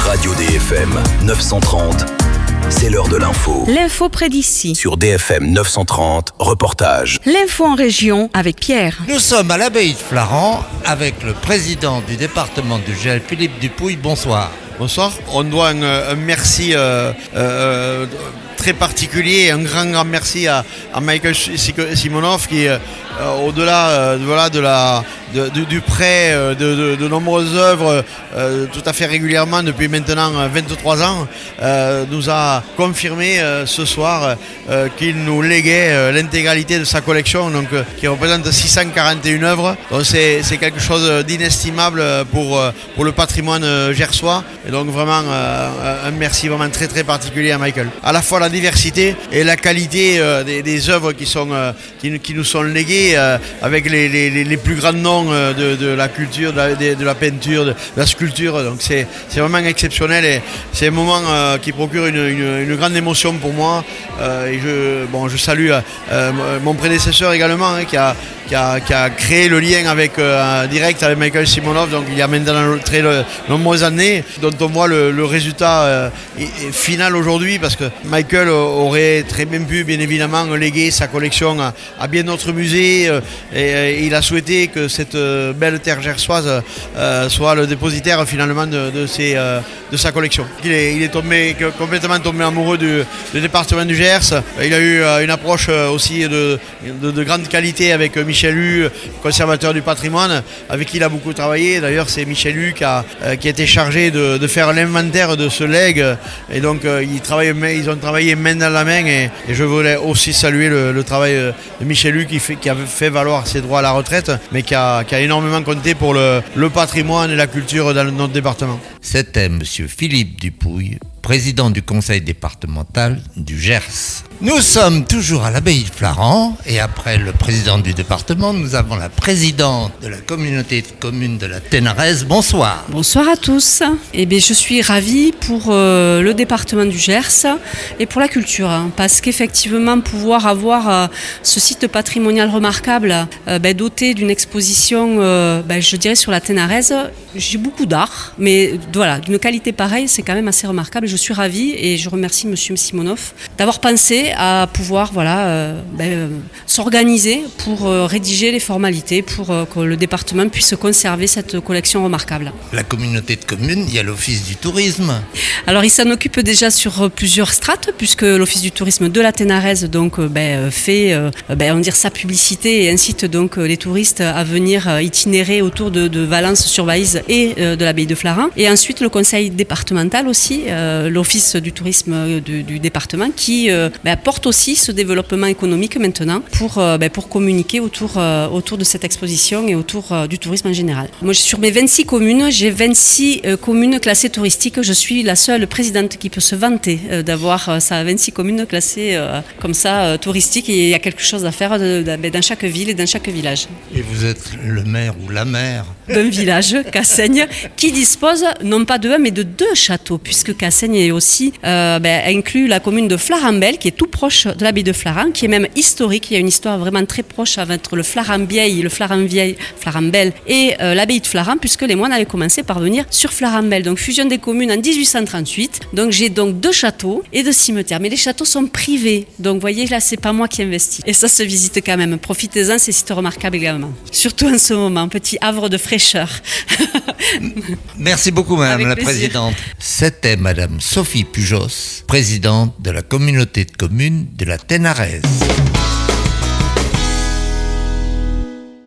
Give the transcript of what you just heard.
Radio DFM 930, c'est l'heure de l'info. L'info près d'ici. Sur DFM 930, reportage. L'info en région avec Pierre. Nous sommes à l'abbaye de Flaran avec le président du département du Gers, Philippe Dupuy. Bonsoir. Bonsoir. On doit un merci très particulier, un grand merci à Michael Simonov qui, au-delà du prêt de nombreuses œuvres tout à fait régulièrement depuis maintenant 23 ans, nous a confirmé ce soir qu'il nous léguait l'intégralité de sa collection, donc, qui représente 641 œuvres. Donc c'est quelque chose d'inestimable pour le patrimoine gersois. Et donc vraiment un merci vraiment très très particulier à Michael. À la fois la diversité et la qualité des œuvres qui nous sont léguées avec les plus grands noms de la culture, de la peinture, de la sculpture. Donc c'est vraiment exceptionnel et c'est un moment qui procure une grande émotion pour moi. Et je salue mon prédécesseur également, hein, qui a créé le lien direct avec Michael Simonov, donc il y a maintenant très nombreuses années, dont on voit le résultat final aujourd'hui, parce que Michael aurait très bien pu, bien évidemment, léguer sa collection à bien d'autres musées, et il a souhaité que cette belle terre gersoise soit le dépositaire finalement de sa collection. Il est complètement tombé amoureux du département du Gers. Il a eu une approche aussi de grande qualité avec Michel Hu, conservateur du patrimoine, avec qui il a beaucoup travaillé. D'ailleurs, c'est Michel Hu qui a été chargé de faire l'inventaire de ce legs. Et donc, ils ont travaillé main dans la main. Et je voulais aussi saluer le travail de Michel Hu qui a fait valoir ses droits à la retraite, mais qui a énormément compté pour le patrimoine et la culture dans notre département. C'était M. Philippe Dupuy, président du conseil départemental du Gers. Nous sommes toujours à l'abbaye de Flaran et après le président du département, nous avons la présidente de la communauté de communes de la Ténarèze. Bonsoir. Bonsoir à tous. Je suis ravie pour le département du Gers et pour la culture, parce qu'effectivement pouvoir avoir ce site patrimonial remarquable doté d'une exposition, je dirais sur la Ténarèze, j'ai beaucoup d'art, mais voilà, d'une qualité pareille, c'est quand même assez remarquable. Je suis ravie et je remercie M. Simonov d'avoir pensé à pouvoir s'organiser pour rédiger les formalités pour que le département puisse conserver cette collection remarquable. La communauté de communes, il y a l'office du tourisme. Alors il s'en occupe déjà sur plusieurs strates, puisque l'office du tourisme de la Ténarèze fait sa publicité et incite donc les touristes à venir itinérer autour de Valence-sur-Vaïse et de l'abbaye de Flaran. Et ensuite le conseil départemental aussi, l'office du tourisme du département qui porte aussi ce développement économique maintenant pour communiquer autour de cette exposition et autour du tourisme en général. Moi, sur mes 26 communes, j'ai 26 communes classées touristiques. Je suis la seule présidente qui peut se vanter d'avoir 26 communes classées comme ça, touristiques. Et il y a quelque chose à faire dans chaque ville et dans chaque village. Et vous êtes le maire ou la maire d'un village, Cassaigne, qui dispose non pas de un mais de 2 châteaux, puisque Cassaigne est aussi inclut la commune de Flaranbel, qui est tout proche de l'abbaye de Flaran, qui est même historique. Il y a une histoire vraiment très proche entre le Flaranvieil, le Flaranbel et l'abbaye de Flaran, puisque les moines avaient commencé par venir sur Flaranbel. Donc fusion des communes en 1838. Donc j'ai donc 2 châteaux et 2 cimetières, mais les châteaux sont privés. Donc vous voyez, là c'est pas moi qui investis. Et ça se visite quand même. Profitez-en, c'est site remarquable également. Surtout en ce moment, petit havre de fraîcheur. Merci beaucoup Madame la Présidente. C'était Madame Sophie Pujos, présidente de la communauté de communes de la Ténarèze.